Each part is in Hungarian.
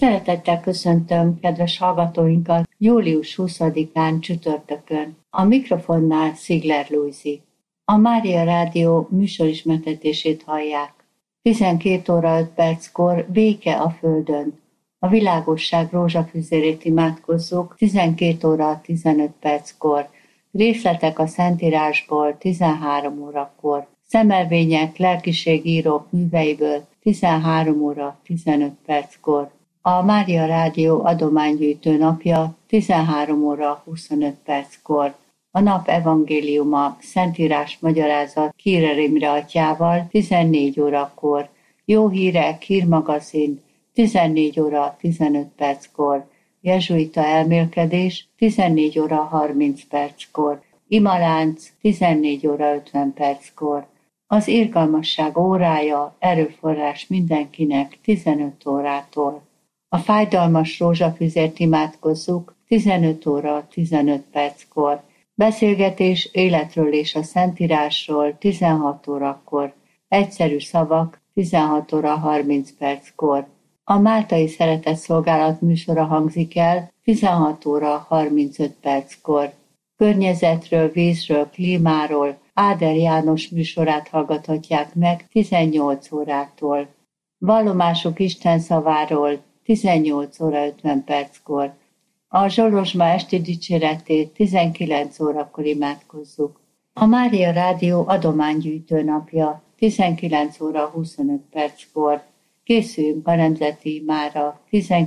Szeretettel köszöntöm kedves hallgatóinkat július 20-án csütörtökön. A mikrofonnál Szigler Lujzi. A Mária Rádió műsorismertetését hallják. 12 óra 5 perckor béke a földön. A világosság rózsafüzérét imádkozzuk 12 óra 15 perckor. Részletek a Szentírásból 13 órakor. Szemelvények lelkiségírók műveiből 13 óra 15 perckor. A Mária Rádió adománygyűjtő napja 13 óra 25 perckor. A nap evangéliuma Szentírás magyarázat Kírer Imre atyával 14 órakor. Jó hírek, hírmagazin 14 óra 15 perckor. Jezsuita elmélkedés 14 óra 30 perckor. Imalánc 14 óra 50 perckor. Az irgalmasság órája, erőforrás mindenkinek 15 órától. A fájdalmas rózsafüzért imádkozzuk 15 óra 15 perckor. Beszélgetés életről és a Szentírásról 16 órakor. Egyszerű szavak 16 óra 30 perckor. A Máltai Szeretetszolgálat műsora hangzik el 16 óra 35 perckor. Környezetről, vízről, klímáról Áder János műsorát hallgathatják meg 18 órától. Vallomásuk Isten szaváról 18 óra 50 perckor. A Zsolozsma esti dicséretét 19 órakor imádkozzuk. A Mária Rádió adománygyűjtő napja 19 óra 25 perckor. Készüljünk a nemzeti imára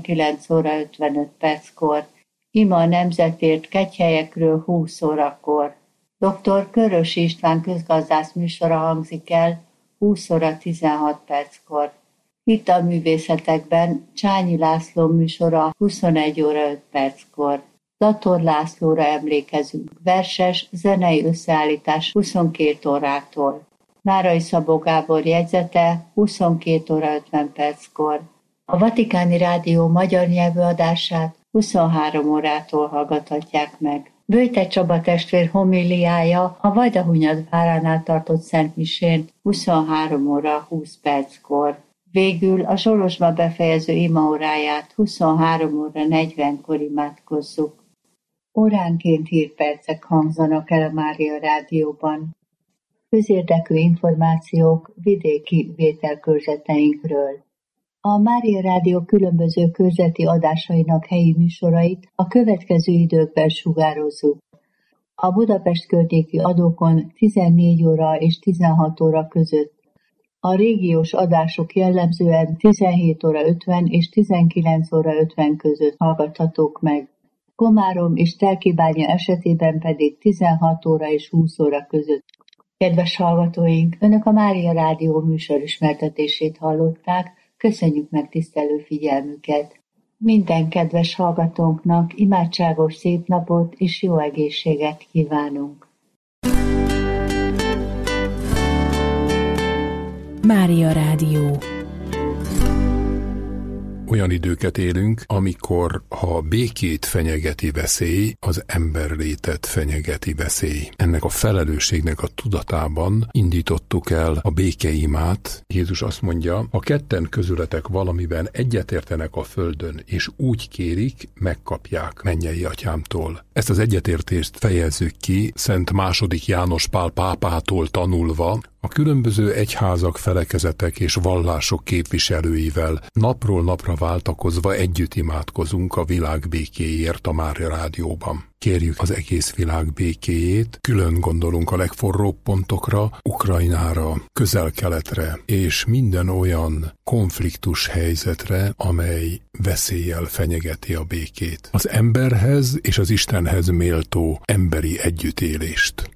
19 óra 55 perckor. Ima a nemzetért Kegyhelyekről 20 órakor. Dr. Körösi István közgazdász műsora hangzik el 20 óra 16 perckor. Itt a művészetekben Csányi László műsora 21 óra 5 perckor. Zator Lászlóra emlékezünk. Verses, zenei összeállítás 22 órától. Nárai Szabó Gábor jegyzete 22 óra 50 perckor. A Vatikáni Rádió magyar nyelvű adását 23 órától hallgathatják meg. Böjte Csaba testvér homiliája a Vajdahunyad váránál tartott szentmisén 23 óra 20 perckor. Végül a Zsolozsma befejező imaóráját 23 óra 40-kor imádkozzuk. Óránként hírpercek hangzanak el a Mária Rádióban. Közérdekű információk vidéki vételkörzeteinkről. A Mária Rádió különböző körzeti adásainak helyi műsorait a következő időkben sugározzuk. A Budapest környéki adókon 14 óra és 16 óra között. A régiós adások jellemzően 17 óra 50 és 19 óra 50 között hallgathatók meg. Komárom és Telkibánya esetében pedig 16 óra és 20 óra között. Kedves hallgatóink, Önök a Mária Rádió műsorismertetését hallották, köszönjük megtisztelő figyelmüket. Minden kedves hallgatónknak imádságos szép napot és jó egészséget kívánunk. Mária Rádió. Olyan időket élünk, amikor ha békét fenyegeti veszély, az emberlétet fenyegeti veszély. Ennek a felelősségnek a tudatában indítottuk el a békeimát. Jézus azt mondja, ha ketten közületek valamiben egyetértenek a földön, és úgy kérik, megkapják mennyei atyámtól. Ezt az egyetértést fejezzük ki Szent II. János Pál pápától tanulva, a különböző egyházak, felekezetek és vallások képviselőivel napról napra váltakozva együtt imádkozunk a világ békéért a Mária Rádióban. Kérjük az egész világ békéjét, külön gondolunk a legforróbb pontokra, Ukrajnára, Közel-Keletre és minden olyan konfliktus helyzetre, amely veszéllyel fenyegeti a békét. Az emberhez és az Istenhez méltó emberi együttélést.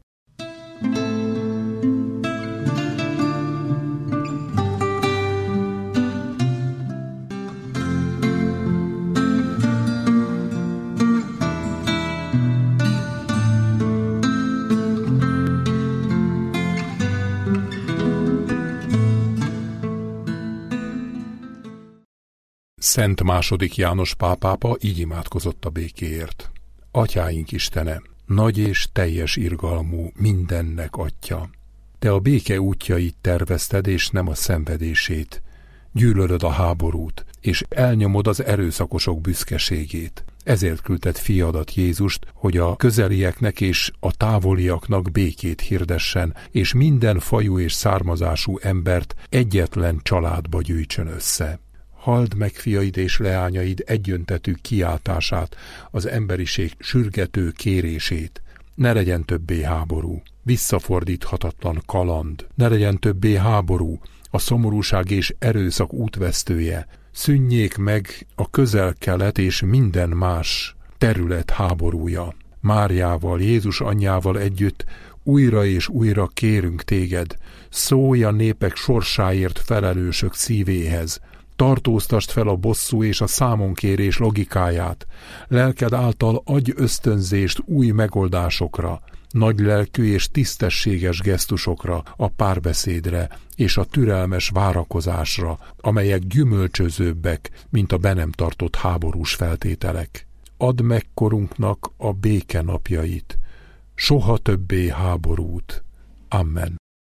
Szent II. János Pál pápa így imádkozott a békéért. Atyáink Istene, nagy és teljes irgalmú, mindennek Atya, Te a béke útjait tervezted, és nem a szenvedését. gyűlölöd a háborút, és elnyomod az erőszakosok büszkeségét. Ezért küldted fiadat Jézust, hogy a közelieknek és a távoliaknak békét hirdessen, és minden fajú és származású embert egyetlen családba gyűjtsön össze. Halld meg fiaid és leányaid egyöntetű kiáltását, az emberiség sürgető kérését. Ne legyen többé háború, visszafordíthatatlan kaland, ne legyen többé háború, a szomorúság és erőszak útvesztője. Szűnjék meg a Közel-Kelet és minden más terület háborúja. Máriával, Jézus anyjával együtt újra és újra kérünk téged, szólj a népek sorsáért felelősök szívéhez, tartóztasd fel a bosszú és a számonkérés logikáját, lelked által adj ösztönzést új megoldásokra, nagylelkű és tisztességes gesztusokra, a párbeszédre és a türelmes várakozásra, amelyek gyümölcsözőbbek, mint a be nem tartott háborús feltételek. Add meg korunknak a béke napjait, soha többé háborút. Amen.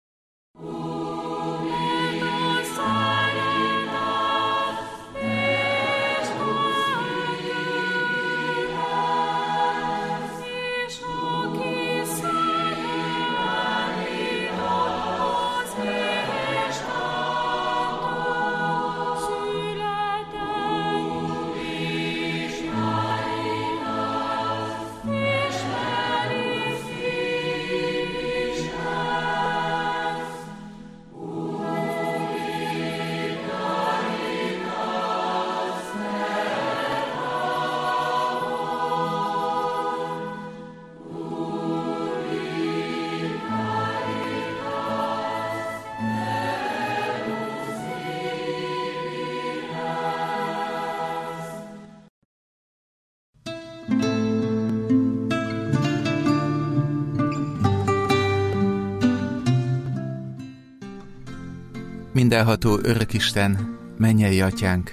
Mindenható Örökisten, mennyei Atyánk,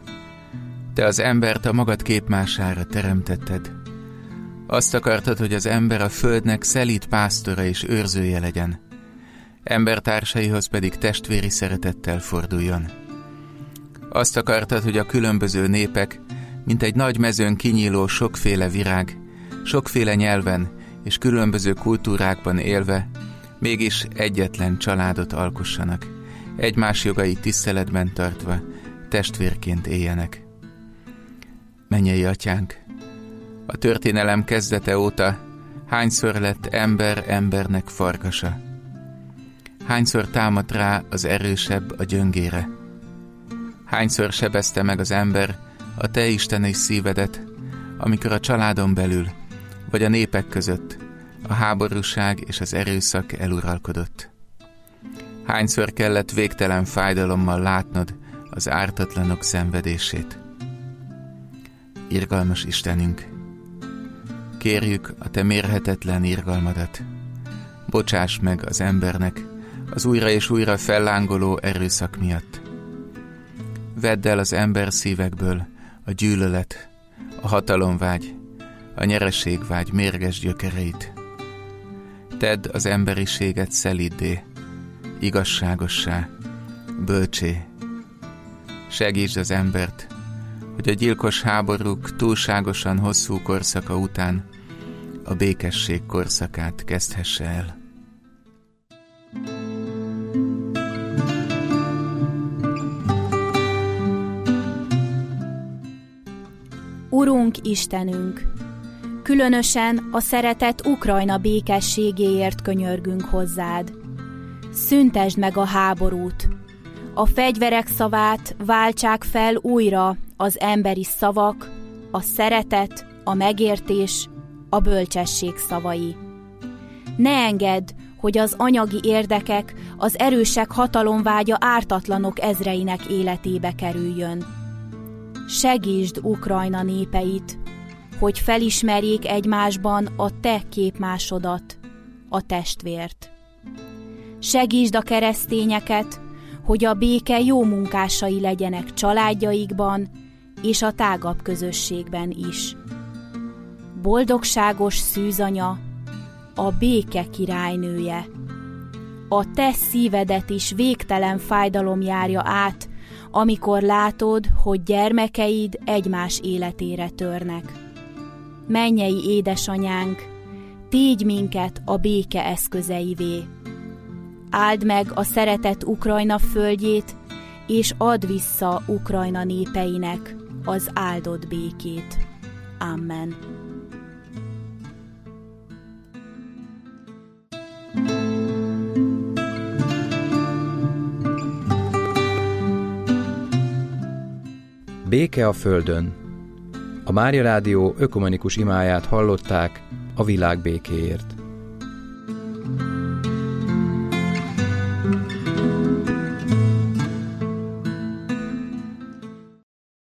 Te az embert a magad képmására teremtetted. Azt akartad, hogy az ember a földnek szelíd pásztora és őrzője legyen, embertársaihoz pedig testvéri szeretettel forduljon. Azt akartad, hogy a különböző népek, mint egy nagy mezőn kinyíló sokféle virág, sokféle nyelven és különböző kultúrákban élve, mégis egyetlen családot alkossanak, egymás jogait tiszteletben tartva, testvérként éljenek. Mennyei Atyánk, a történelem kezdete óta hányszor lett ember embernek farkasa? Hányszor támadt rá az erősebb a gyöngére? Hányszor sebezte meg az ember a Te isteni szívedet, amikor a családon belül, vagy a népek között a háborúság és az erőszak eluralkodott? Hányszor kellett végtelen fájdalommal látnod az ártatlanok szenvedését? Irgalmas Istenünk, kérjük a Te mérhetetlen irgalmadat. Bocsáss meg az embernek az újra és újra fellángoló erőszak miatt. Vedd el az ember szívekből a gyűlölet, a hatalomvágy, a nyereségvágy mérges gyökereit. Tedd az emberiséget szeliddé, igazságossá, bölcsé. Segítsd az embert, hogy a gyilkos háborúk túlságosan hosszú korszaka után a békesség korszakát kezdhesse el. Urunk Istenünk, különösen a szeretet Ukrajna békességéért könyörgünk hozzád. Szüntesd meg a háborút, a fegyverek szavát váltsák fel újra az emberi szavak, a szeretet, a megértés, a bölcsesség szavai. Ne engedd, hogy az anyagi érdekek, az erősek hatalomvágya ártatlanok ezreinek életébe kerüljön. Segítsd Ukrajna népeit, hogy felismerjék egymásban a Te képmásodat, a testvért. Segítsd a keresztényeket, hogy a béke jó munkásai legyenek családjaikban és a tágabb közösségben is. Boldogságos szűzanya, a béke királynője. A te szívedet is végtelen fájdalom járja át amikor látod, hogy gyermekeid egymás életére törnek. Mennyei édesanyánk, tégy minket a béke eszközeivé. Áld meg a szeretett Ukrajna földjét, és add vissza Ukrajna népeinek az áldott békét. Amen. Béke a földön. A Mária Rádió ökumenikus imáját hallották a világ békéért.